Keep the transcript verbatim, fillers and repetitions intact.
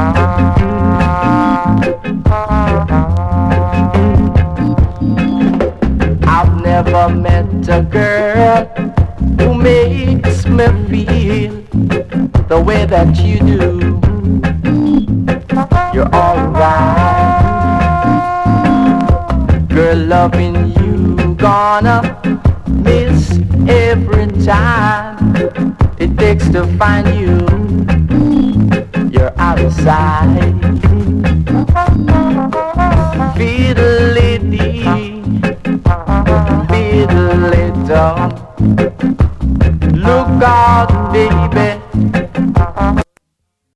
I've never met a girl who makes me feel the way that you do. You're alright, girl, loving you gonna miss every time it takes to find you. You're out of sight. Feel